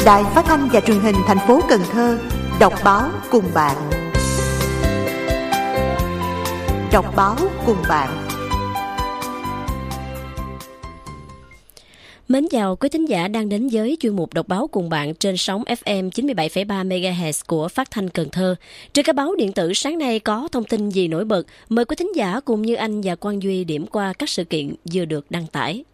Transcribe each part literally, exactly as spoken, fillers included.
Đài Phát thanh và Truyền hình thành phố Cần Thơ đọc báo cùng bạn. Đọc báo cùng bạn. Mến chào quý thính giả đang đến với chuyên mục đọc báo cùng bạn trên sóng ép em chín mươi bảy phẩy ba mê ga héc của Phát thanh Cần Thơ. Trên các báo điện tử sáng nay có thông tin gì nổi bật? Mời quý thính giả cùng Như Anh và Quang Duy điểm qua các sự kiện vừa được đăng tải.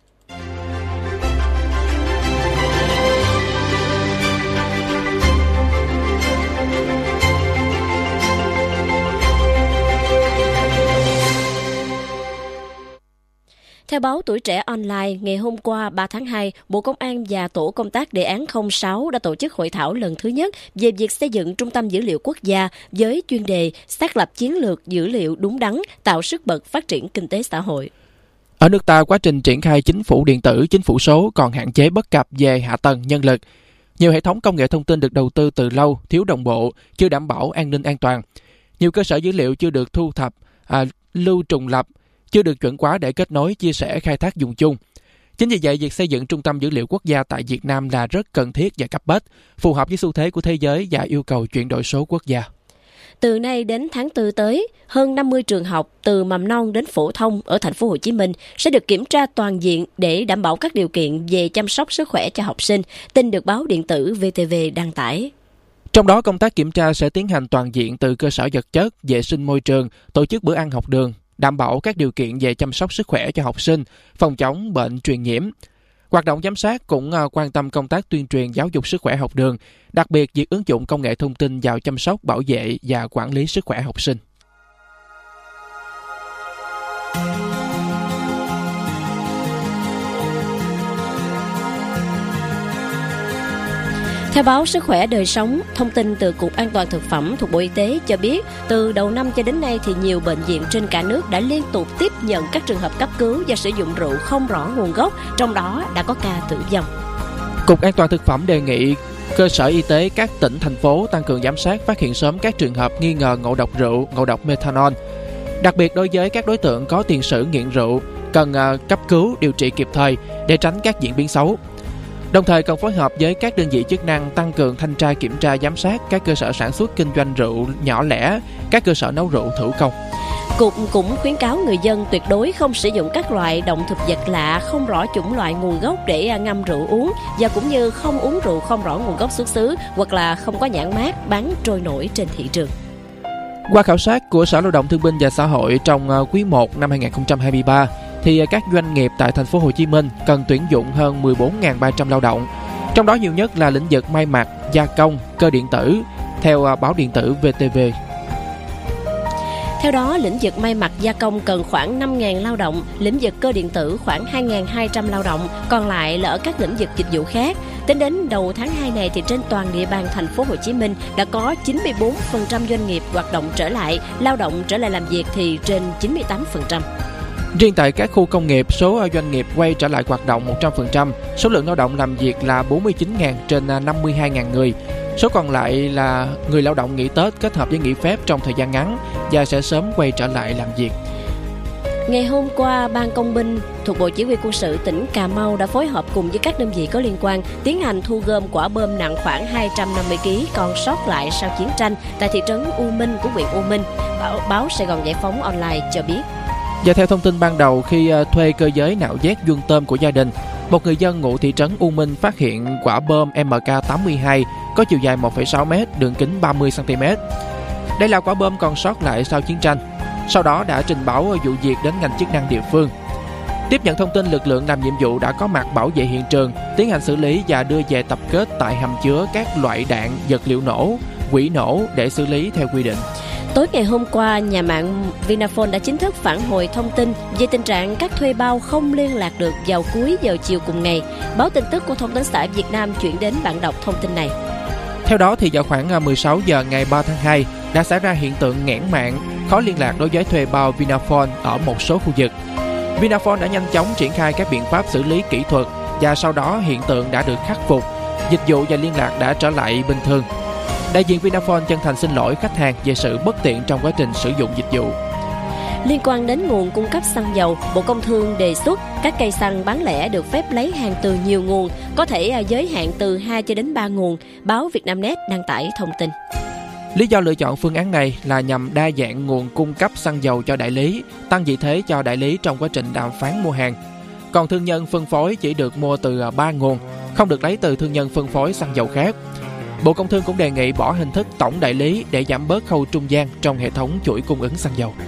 Theo báo Tuổi Trẻ Online, ngày hôm qua ba tháng hai, Bộ Công an và Tổ công tác đề án không sáu đã tổ chức hội thảo lần thứ nhất về việc xây dựng Trung tâm Dữ liệu Quốc gia với chuyên đề xác lập chiến lược dữ liệu đúng đắn, tạo sức bật phát triển kinh tế xã hội. Ở nước ta, quá trình triển khai chính phủ điện tử, chính phủ số còn hạn chế bất cập về hạ tầng nhân lực. Nhiều hệ thống công nghệ thông tin được đầu tư từ lâu, thiếu đồng bộ, chưa đảm bảo an ninh an toàn. Nhiều cơ sở dữ liệu chưa được thu thập, à, lưu trùng lập, chưa được chuẩn hóa để kết nối, chia sẻ, khai thác dùng chung. Chính vì vậy, việc xây dựng Trung tâm Dữ liệu Quốc gia tại Việt Nam là rất cần thiết và cấp bách, phù hợp với xu thế của thế giới và yêu cầu chuyển đổi số quốc gia. Từ nay đến tháng tư tới, hơn năm mươi trường học từ mầm non đến phổ thông ở thành phố Hồ Chí Minh sẽ được kiểm tra toàn diện để đảm bảo các điều kiện về chăm sóc sức khỏe cho học sinh, tin được báo điện tử vê tê vê đăng tải. Trong đó, công tác kiểm tra sẽ tiến hành toàn diện từ cơ sở vật chất, vệ sinh môi trường, tổ chức bữa ăn học đường, đảm bảo các điều kiện về chăm sóc sức khỏe cho học sinh, phòng chống bệnh truyền nhiễm. Hoạt động giám sát cũng quan tâm công tác tuyên truyền giáo dục sức khỏe học đường, đặc biệt việc ứng dụng công nghệ thông tin vào chăm sóc, bảo vệ và quản lý sức khỏe học sinh. Theo báo Sức khỏe đời sống, thông tin từ Cục An toàn Thực phẩm thuộc Bộ Y tế cho biết, từ đầu năm cho đến nay thì nhiều bệnh viện trên cả nước đã liên tục tiếp nhận các trường hợp cấp cứu do sử dụng rượu không rõ nguồn gốc, trong đó đã có ca tử vong. Cục An toàn Thực phẩm đề nghị cơ sở y tế các tỉnh, thành phố tăng cường giám sát, phát hiện sớm các trường hợp nghi ngờ ngộ độc rượu, ngộ độc methanol. Đặc biệt đối với các đối tượng có tiền sử nghiện rượu, cần cấp cứu, điều trị kịp thời để tránh các diễn biến xấu. Đồng thời cần phối hợp với các đơn vị chức năng tăng cường thanh tra, kiểm tra, giám sát các cơ sở sản xuất kinh doanh rượu nhỏ lẻ, các cơ sở nấu rượu thủ công. Cục cũng khuyến cáo người dân tuyệt đối không sử dụng các loại động thực vật lạ không rõ chủng loại nguồn gốc để ngâm rượu uống, và cũng như không uống rượu không rõ nguồn gốc xuất xứ hoặc là không có nhãn mác bán trôi nổi trên thị trường. Qua khảo sát của Sở Lao động Thương binh và Xã hội trong quý một năm hai không hai ba, thì các doanh nghiệp tại thành phố Hồ Chí Minh cần tuyển dụng hơn mười bốn nghìn ba trăm lao động. Trong đó nhiều nhất là lĩnh vực may mặc, gia công, cơ điện tử, theo báo điện tử vê tê vê. Theo đó, lĩnh vực may mặc gia công cần khoảng năm nghìn lao động, lĩnh vực cơ điện tử khoảng hai nghìn hai trăm lao động, còn lại là ở các lĩnh vực dịch vụ khác. Tính đến đầu tháng hai này thì trên toàn địa bàn thành phố Hồ Chí Minh đã có chín mươi bốn phần trăm doanh nghiệp hoạt động trở lại, lao động trở lại làm việc thì trên chín mươi tám phần trăm. Riêng tại các khu công nghiệp, số doanh nghiệp quay trở lại hoạt động một trăm phần trăm, số lượng lao động làm việc là bốn mươi chín nghìn trên năm mươi hai nghìn người. Số còn lại là người lao động nghỉ Tết kết hợp với nghỉ phép trong thời gian ngắn và sẽ sớm quay trở lại làm việc. Ngày hôm qua, Ban Công binh thuộc Bộ Chỉ huy Quân sự tỉnh Cà Mau đã phối hợp cùng với các đơn vị có liên quan tiến hành thu gom quả bom nặng khoảng hai trăm năm mươi ki lô gam còn sót lại sau chiến tranh tại thị trấn U Minh của huyện U Minh. Báo, báo Sài Gòn Giải phóng Online cho biết. Và theo thông tin ban đầu, khi thuê cơ giới nạo vét vuông tôm của gia đình, một người dân ngụ thị trấn U Minh phát hiện quả bom em ca tám mươi hai có chiều dài một phẩy sáu mét, đường kính ba mươi xăng ti mét. Đây là quả bom còn sót lại sau chiến tranh. Sau đó đã trình báo vụ việc đến ngành chức năng địa phương. Tiếp nhận thông tin, lực lượng làm nhiệm vụ đã có mặt bảo vệ hiện trường, tiến hành xử lý và đưa về tập kết tại hầm chứa các loại đạn, vật liệu nổ, quỹ nổ để xử lý theo quy định. Tối ngày hôm qua, nhà mạng Vinaphone đã chính thức phản hồi thông tin về tình trạng các thuê bao không liên lạc được vào cuối giờ chiều cùng ngày. Báo tin tức của Thông tấn xã Việt Nam chuyển đến bạn đọc thông tin này. Theo đó, thì vào khoảng mười sáu giờ ngày ba tháng hai đã xảy ra hiện tượng nghẽn mạng, khó liên lạc đối với thuê bao Vinaphone ở một số khu vực. Vinaphone đã nhanh chóng triển khai các biện pháp xử lý kỹ thuật và sau đó hiện tượng đã được khắc phục, dịch vụ và liên lạc đã trở lại bình thường. Đại diện Vinaphone chân thành xin lỗi khách hàng về sự bất tiện trong quá trình sử dụng dịch vụ. Liên quan đến nguồn cung cấp xăng dầu, Bộ Công Thương đề xuất các cây xăng bán lẻ được phép lấy hàng từ nhiều nguồn, có thể giới hạn từ hai cho đến ba nguồn, báo Vietnamnet đăng tải thông tin. Lý do lựa chọn phương án này là nhằm đa dạng nguồn cung cấp xăng dầu cho đại lý, tăng vị thế cho đại lý trong quá trình đàm phán mua hàng. Còn thương nhân phân phối chỉ được mua từ ba nguồn, không được lấy từ thương nhân phân phối xăng dầu khác. Bộ Công Thương cũng đề nghị bỏ hình thức tổng đại lý để giảm bớt khâu trung gian trong hệ thống chuỗi cung ứng xăng dầu.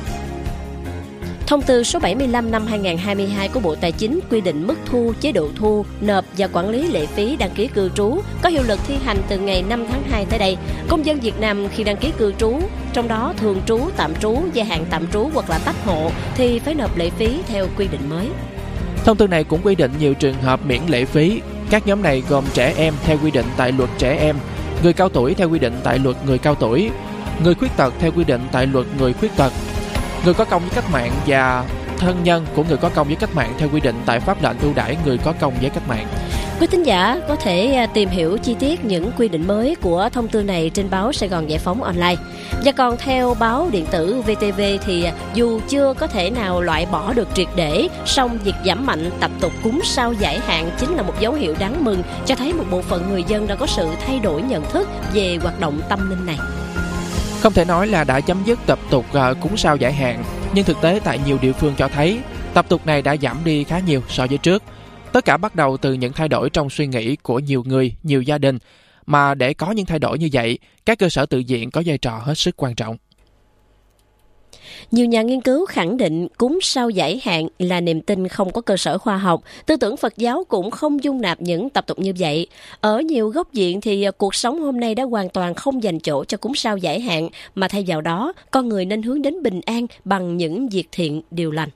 Thông tư số bảy mươi lăm năm hai nghìn không trăm hai mươi hai của Bộ Tài chính quy định mức thu, chế độ thu, nộp và quản lý lệ phí đăng ký cư trú có hiệu lực thi hành từ ngày năm tháng hai tới đây. Công dân Việt Nam khi đăng ký cư trú, trong đó thường trú, tạm trú, gia hạn tạm trú hoặc là tách hộ thì phải nộp lệ phí theo quy định mới. Thông tư này cũng quy định nhiều trường hợp miễn lệ phí. Các nhóm này gồm trẻ em theo quy định tại Luật Trẻ Em, người cao tuổi theo quy định tại Luật Người Cao Tuổi, người khuyết tật theo quy định tại Luật Người Khuyết tật, người có công với cách mạng và thân nhân của người có công với cách mạng theo quy định tại pháp lệnh ưu đãi người có công với cách mạng. Quý thính giả có thể tìm hiểu chi tiết những quy định mới của thông tư này trên báo Sài Gòn Giải Phóng online. Và còn theo báo điện tử vê tê vê thì dù chưa có thể nào loại bỏ được triệt để, song việc giảm mạnh tập tục cúng sao giải hạn chính là một dấu hiệu đáng mừng, cho thấy một bộ phận người dân đã có sự thay đổi nhận thức về hoạt động tâm linh này. Không thể nói là đã chấm dứt tập tục uh, cúng sao giải hạn, nhưng thực tế tại nhiều địa phương cho thấy tập tục này đã giảm đi khá nhiều so với trước. Tất cả bắt đầu từ những thay đổi trong suy nghĩ của nhiều người, nhiều gia đình, mà để có những thay đổi như vậy, các cơ sở tự viện có vai trò hết sức quan trọng. Nhiều nhà nghiên cứu khẳng định cúng sao giải hạn là niềm tin không có cơ sở khoa học. Tư tưởng Phật giáo cũng không dung nạp những tập tục như vậy. Ở nhiều góc diện thì cuộc sống hôm nay đã hoàn toàn không dành chỗ cho cúng sao giải hạn, mà thay vào đó, con người nên hướng đến bình an bằng những việc thiện, điều lành.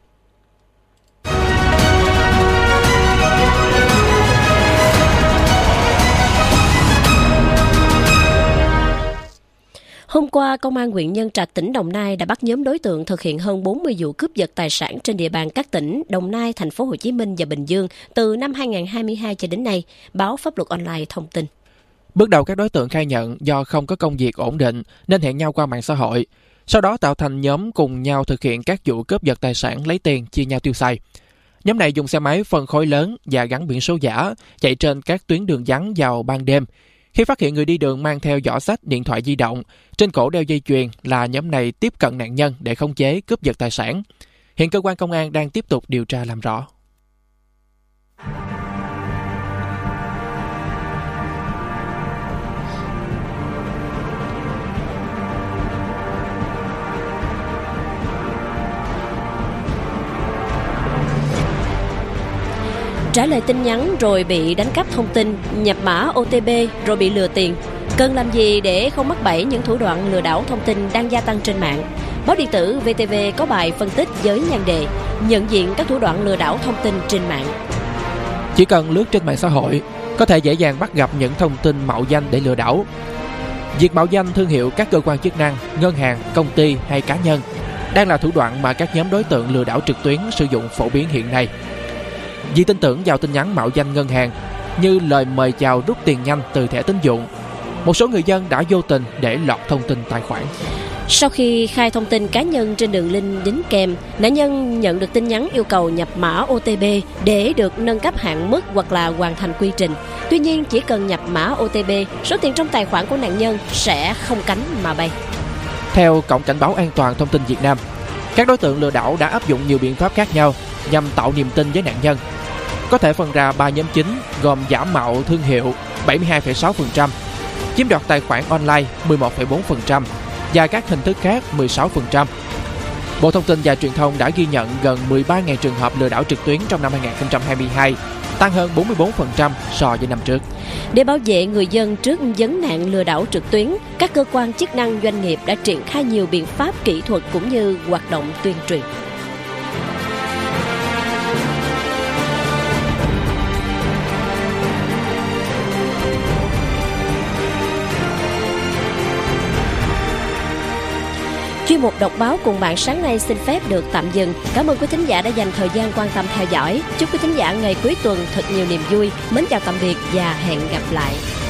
Hôm qua, Công an huyện Nhân Trạch, tỉnh Đồng Nai đã bắt nhóm đối tượng thực hiện hơn bốn mươi vụ cướp giật tài sản trên địa bàn các tỉnh Đồng Nai, Thành phố Hồ Chí Minh và Bình Dương từ năm hai nghìn không trăm hai mươi hai cho đến nay, báo Pháp luật online thông tin. Bước đầu các đối tượng khai nhận do không có công việc ổn định nên hẹn nhau qua mạng xã hội, sau đó tạo thành nhóm cùng nhau thực hiện các vụ cướp giật tài sản lấy tiền chia nhau tiêu xài. Nhóm này dùng xe máy phân khối lớn và gắn biển số giả chạy trên các tuyến đường vắng vào ban đêm. Khi phát hiện người đi đường mang theo giỏ xách, điện thoại di động, trên cổ đeo dây chuyền là nhóm này tiếp cận nạn nhân để khống chế cướp giật tài sản. Hiện cơ quan công an đang tiếp tục điều tra làm rõ. Trả lời tin nhắn rồi bị đánh cắp thông tin, nhập mã ô tê pê rồi bị lừa tiền. Cần làm gì để không mắc bẫy những thủ đoạn lừa đảo thông tin đang gia tăng trên mạng? Báo điện tử vê tê vê có bài phân tích với nhan đề nhận diện các thủ đoạn lừa đảo thông tin trên mạng. Chỉ cần lướt trên mạng xã hội, có thể dễ dàng bắt gặp những thông tin mạo danh để lừa đảo. Việc mạo danh thương hiệu các cơ quan chức năng, ngân hàng, công ty hay cá nhân đang là thủ đoạn mà các nhóm đối tượng lừa đảo trực tuyến sử dụng phổ biến hiện nay. Vì tin tưởng vào tin nhắn mạo danh ngân hàng như lời mời chào rút tiền nhanh từ thẻ tín dụng, một số người dân đã vô tình để lọt thông tin tài khoản. Sau khi khai thông tin cá nhân trên đường link đính kèm, nạn nhân nhận được tin nhắn yêu cầu nhập mã ô tê pê để được nâng cấp hạn mức hoặc là hoàn thành quy trình. Tuy nhiên, chỉ cần nhập mã ô tê pê, số tiền trong tài khoản của nạn nhân sẽ không cánh mà bay. Theo Cổng Cảnh báo An toàn Thông tin Việt Nam, các đối tượng lừa đảo đã áp dụng nhiều biện pháp khác nhau nhằm tạo niềm tin với nạn nhân. Có thể phân ra ba nhóm chính gồm giả mạo thương hiệu bảy mươi hai phẩy sáu phần trăm, chiếm đoạt tài khoản online mười một phẩy bốn phần trăm và các hình thức khác mười sáu phần trăm. Bộ Thông tin và Truyền thông đã ghi nhận gần mười ba nghìn trường hợp lừa đảo trực tuyến trong năm hai nghìn không trăm hai mươi hai, tăng hơn bốn mươi bốn phần trăm so với năm trước. Để bảo vệ người dân trước vấn nạn lừa đảo trực tuyến, các cơ quan chức năng doanh nghiệp đã triển khai nhiều biện pháp kỹ thuật cũng như hoạt động tuyên truyền. Chuyên mục đọc báo cùng bạn sáng nay xin phép được tạm dừng. Cảm ơn quý thính giả đã dành thời gian quan tâm theo dõi. Chúc quý thính giả ngày cuối tuần thật nhiều niềm vui. Mến chào tạm biệt và hẹn gặp lại.